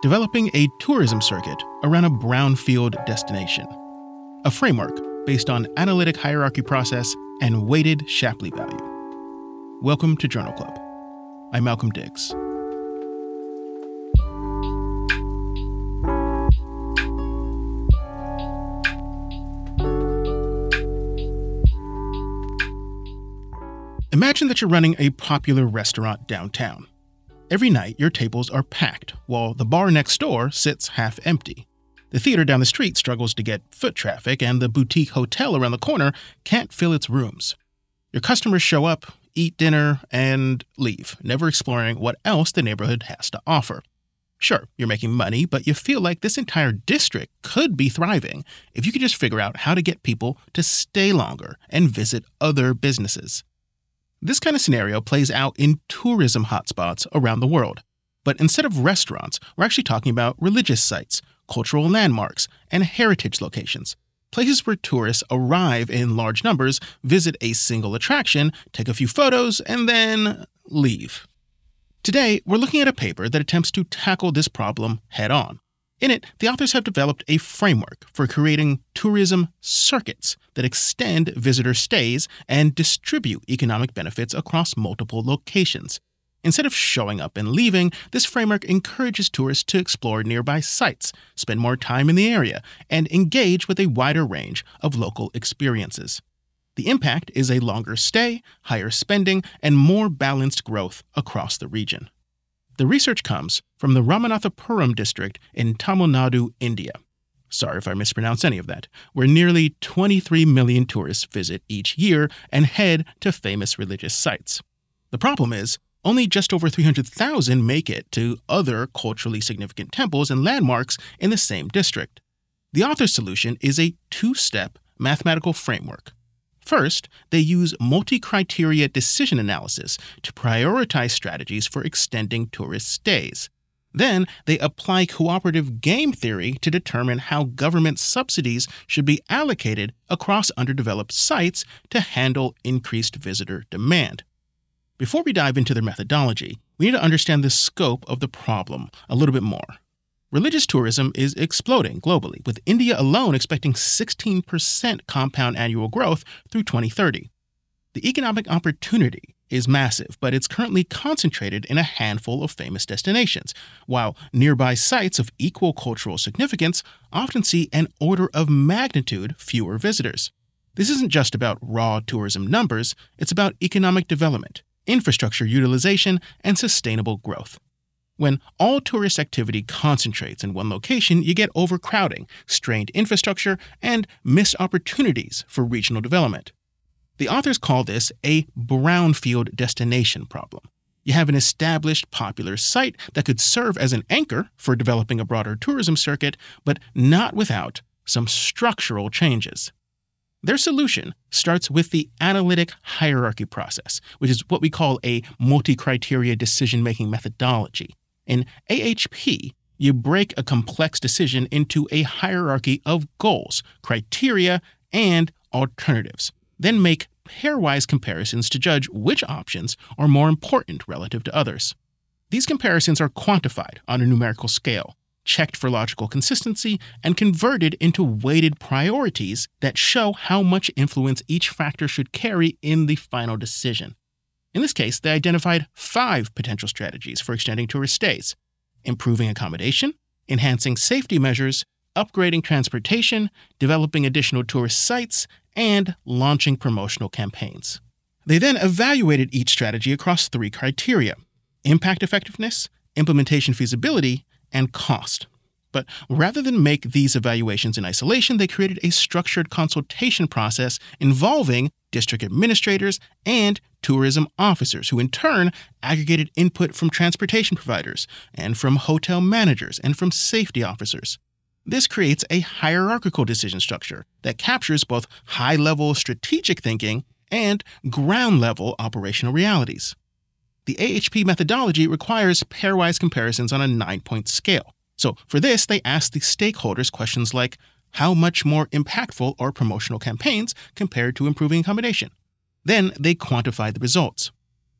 developing a tourism circuit around a brownfield destination, a framework based on analytic hierarchy process and weighted Shapley value. Welcome to Journal Club. I'm Malcolm Diggs. Imagine that you're running a popular restaurant downtown. Every night, your tables are packed, while the bar next door sits half empty. The theater down the street struggles to get foot traffic, and the boutique hotel around the corner can't fill its rooms. Your customers show up, eat dinner, and leave, never exploring what else the neighborhood has to offer. Sure, you're making money, but you feel like this entire district could be thriving if you could just figure out how to get people to stay longer and visit other businesses. This kind of scenario plays out in tourism hotspots around the world. But instead of restaurants, we're actually talking about religious sites, cultural landmarks, and heritage locations. Places where tourists arrive in large numbers, visit a single attraction, take a few photos, and then leave. Today, we're looking at a paper that attempts to tackle this problem head-on. In it, the authors have developed a framework for creating tourism circuits that extend visitor stays and distribute economic benefits across multiple locations. Instead of showing up and leaving, this framework encourages tourists to explore nearby sites, spend more time in the area, and engage with a wider range of local experiences. The impact is a longer stay, higher spending, and more balanced growth across the region. The research comes from the Ramanathapuram district in Tamil Nadu, India. Sorry if I mispronounce any of that, where nearly 23 million tourists visit each year and head to famous religious sites. The problem is, only just over 300,000 make it to other culturally significant temples and landmarks in the same district. The author's solution is a two-step mathematical framework. First, they use multi-criteria decision analysis to prioritize strategies for extending tourist stays. Then, they apply cooperative game theory to determine how government subsidies should be allocated across underdeveloped sites to handle increased visitor demand. Before we dive into their methodology, we need to understand the scope of the problem a little bit more. Religious tourism is exploding globally, with India alone expecting 16% compound annual growth through 2030. The economic opportunity is massive, but it's currently concentrated in a handful of famous destinations, while nearby sites of equal cultural significance often see an order of magnitude fewer visitors. This isn't just about raw tourism numbers, it's about economic development, infrastructure utilization, and sustainable growth. When all tourist activity concentrates in one location, you get overcrowding, strained infrastructure, and missed opportunities for regional development. The authors call this a brownfield destination problem. You have an established popular site that could serve as an anchor for developing a broader tourism circuit, but not without some structural changes. Their solution starts with the analytic hierarchy process, which is what we call a multi-criteria decision-making methodology. In AHP, you break a complex decision into a hierarchy of goals, criteria, and alternatives, then make pairwise comparisons to judge which options are more important relative to others. These comparisons are quantified on a numerical scale, checked for logical consistency, and converted into weighted priorities that show how much influence each factor should carry in the final decision. In this case, they identified 5 potential strategies for extending tourist stays: improving accommodation, enhancing safety measures, upgrading transportation, developing additional tourist sites, and launching promotional campaigns. They then evaluated each strategy across 3 criteria: impact effectiveness, implementation feasibility, and cost. But rather than make these evaluations in isolation, they created a structured consultation process involving district administrators and tourism officers, who in turn aggregated input from transportation providers and from hotel managers and from safety officers. This creates a hierarchical decision structure that captures both high-level strategic thinking and ground-level operational realities. The AHP methodology requires pairwise comparisons on a 9-point scale. So for this, they asked the stakeholders questions like, how much more impactful are promotional campaigns compared to improving accommodation? Then they quantified the results.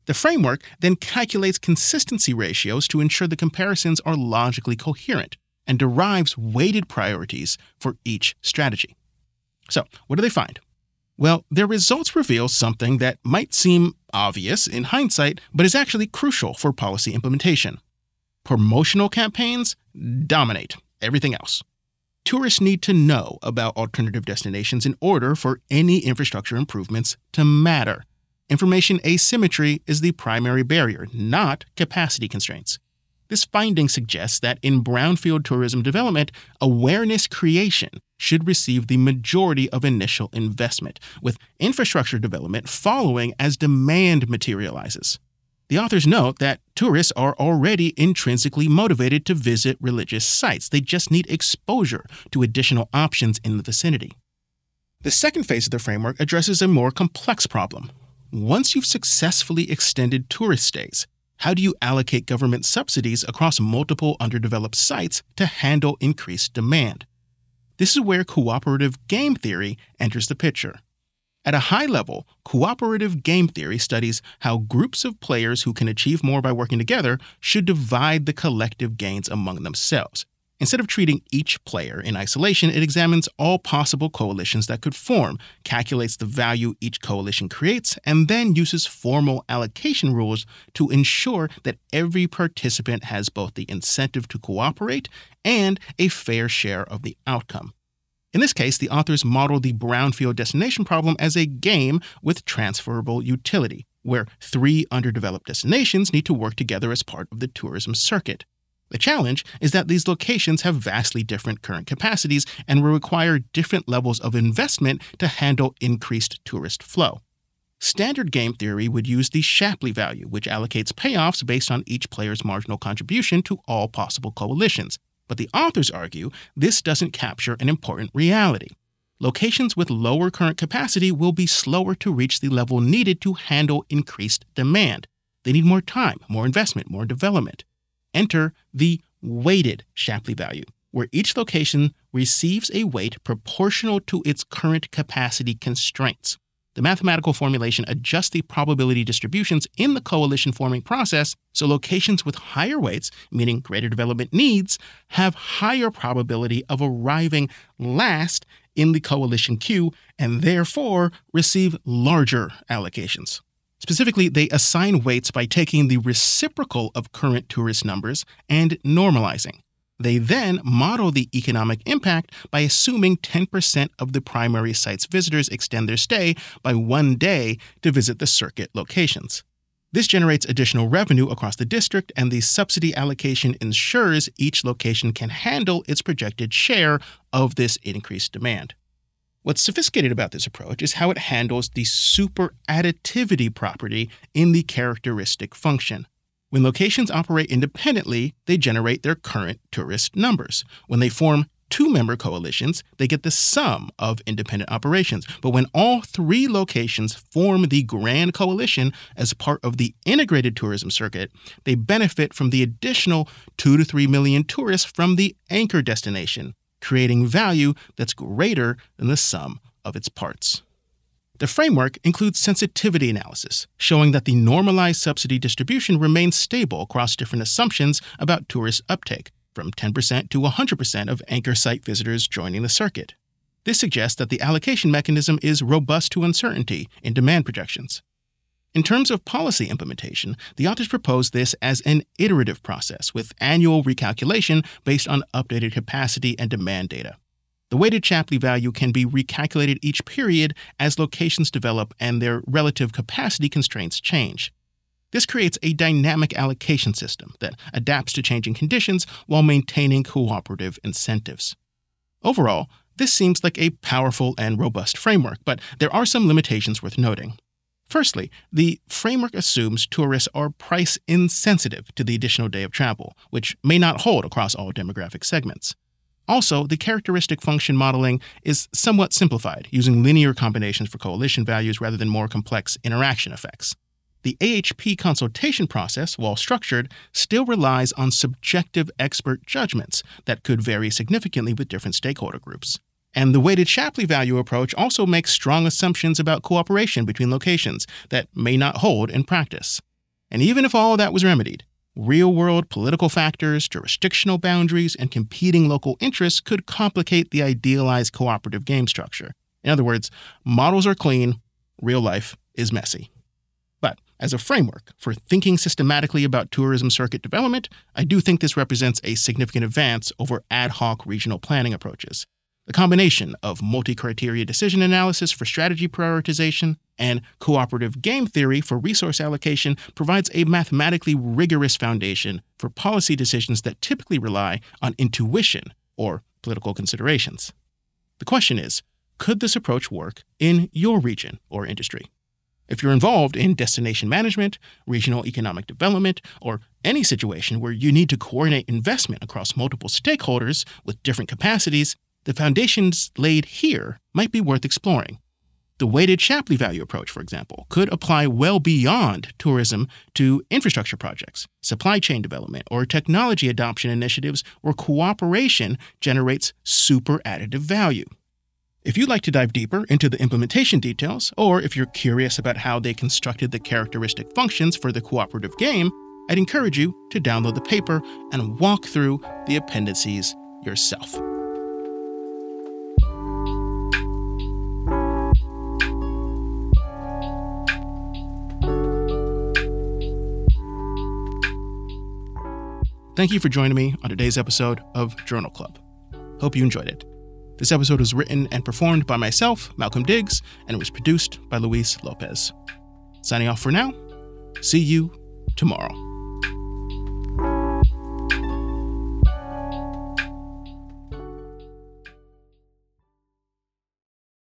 The framework then calculates consistency ratios to ensure the comparisons are logically coherent and derives weighted priorities for each strategy. So, what do they find? Well, their results reveal something that might seem obvious in hindsight, but is actually crucial for policy implementation. Promotional campaigns dominate everything else. Tourists need to know about alternative destinations in order for any infrastructure improvements to matter. Information asymmetry is the primary barrier, not capacity constraints. This finding suggests that in brownfield tourism development, awareness creation should receive the majority of initial investment, with infrastructure development following as demand materializes. The authors note that tourists are already intrinsically motivated to visit religious sites. They just need exposure to additional options in the vicinity. The second phase of the framework addresses a more complex problem. Once you've successfully extended tourist stays, how do you allocate government subsidies across multiple underdeveloped sites to handle increased demand? This is where cooperative game theory enters the picture. At a high level, cooperative game theory studies how groups of players who can achieve more by working together should divide the collective gains among themselves. Instead of treating each player in isolation, it examines all possible coalitions that could form, calculates the value each coalition creates, and then uses formal allocation rules to ensure that every participant has both the incentive to cooperate and a fair share of the outcome. In this case, the authors model the brownfield destination problem as a game with transferable utility, where 3 underdeveloped destinations need to work together as part of the tourism circuit. The challenge is that these locations have vastly different current capacities and will require different levels of investment to handle increased tourist flow. Standard game theory would use the Shapley value, which allocates payoffs based on each player's marginal contribution to all possible coalitions. But the authors argue this doesn't capture an important reality. Locations with lower current capacity will be slower to reach the level needed to handle increased demand. They need more time, more investment, more development. Enter the weighted Shapley value, where each location receives a weight proportional to its current capacity constraints. The mathematical formulation adjusts the probability distributions in the coalition-forming process so locations with higher weights, meaning greater development needs, have higher probability of arriving last in the coalition queue and therefore receive larger allocations. Specifically, they assign weights by taking the reciprocal of current tourist numbers and normalizing. They then model the economic impact by assuming 10% of the primary site's visitors extend their stay by 1 day to visit the circuit locations. This generates additional revenue across the district, and the subsidy allocation ensures each location can handle its projected share of this increased demand. What's sophisticated about this approach is how it handles the superadditivity property in the characteristic function. When locations operate independently, they generate their current tourist numbers. When they form 2-member coalitions, they get the sum of independent operations. But when all 3 locations form the Grand Coalition as part of the integrated tourism circuit, they benefit from the additional 2 to 3 million tourists from the anchor destination, creating value that's greater than the sum of its parts. The framework includes sensitivity analysis, showing that the normalized subsidy distribution remains stable across different assumptions about tourist uptake, from 10% to 100% of anchor site visitors joining the circuit. This suggests that the allocation mechanism is robust to uncertainty in demand projections. In terms of policy implementation, the authors propose this as an iterative process with annual recalculation based on updated capacity and demand data. The weighted Shapley value can be recalculated each period as locations develop and their relative capacity constraints change. This creates a dynamic allocation system that adapts to changing conditions while maintaining cooperative incentives. Overall, this seems like a powerful and robust framework, but there are some limitations worth noting. Firstly, the framework assumes tourists are price insensitive to the additional day of travel, which may not hold across all demographic segments. Also, the characteristic function modeling is somewhat simplified, using linear combinations for coalition values rather than more complex interaction effects. The AHP consultation process, while structured, still relies on subjective expert judgments that could vary significantly with different stakeholder groups. And the weighted Shapley value approach also makes strong assumptions about cooperation between locations that may not hold in practice. And even if all of that was remedied, real-world political factors, jurisdictional boundaries, and competing local interests could complicate the idealized cooperative game structure. In other words, models are clean, real life is messy. But as a framework for thinking systematically about tourism circuit development, I do think this represents a significant advance over ad hoc regional planning approaches. The combination of multi-criteria decision analysis for strategy prioritization and cooperative game theory for resource allocation provides a mathematically rigorous foundation for policy decisions that typically rely on intuition or political considerations. The question is, could this approach work in your region or industry? If you're involved in destination management, regional economic development, or any situation where you need to coordinate investment across multiple stakeholders with different capacities, the foundations laid here might be worth exploring. The weighted Shapley value approach, for example, could apply well beyond tourism to infrastructure projects, supply chain development, or technology adoption initiatives where cooperation generates super additive value. If you'd like to dive deeper into the implementation details, or if you're curious about how they constructed the characteristic functions for the cooperative game, I'd encourage you to download the paper and walk through the appendices yourself. Thank you for joining me on today's episode of Journal Club. Hope you enjoyed it. This episode was written and performed by myself, Malcolm Diggs, and it was produced by Luis Lopez. Signing off for now. See you tomorrow.